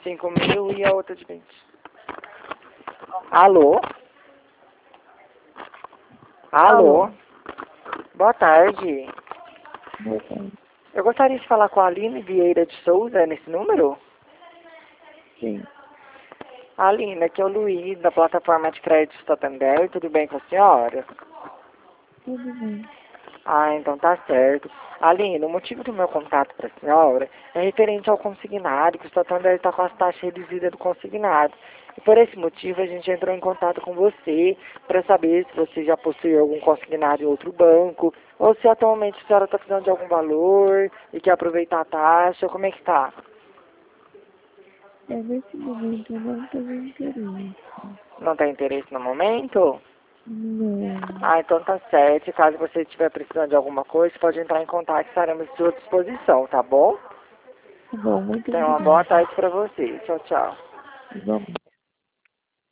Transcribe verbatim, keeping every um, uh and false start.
cinco mil e a outra de vinte. Alô? Alô? Alô? Boa tarde. Boa tarde. Eu gostaria de falar com a Aline Vieira de Souza nesse número. Sim. Aline, aqui é o Luiz, da plataforma de crédito Santander. Tudo bem com a senhora? Tudo bem. Ah, então tá certo. Aline, o motivo do meu contato para a senhora é referente ao consignado, que o Santander está com as taxas reduzidas do consignado. E por esse motivo a gente entrou em contato com você para saber se você já possui algum consignado em outro banco, ou se atualmente a senhora está precisando de algum valor e quer aproveitar a taxa, como é que tá? É, nesse momento eu não tenho interesse. Não tem interesse no momento? Não. Ah, então tá certo. Caso você estiver precisando de alguma coisa, pode entrar em contato, estaremos à sua disposição, tá bom? Tá bom, muito Tenha uma boa obrigada. tarde para você. Tchau, tchau. Igualmente.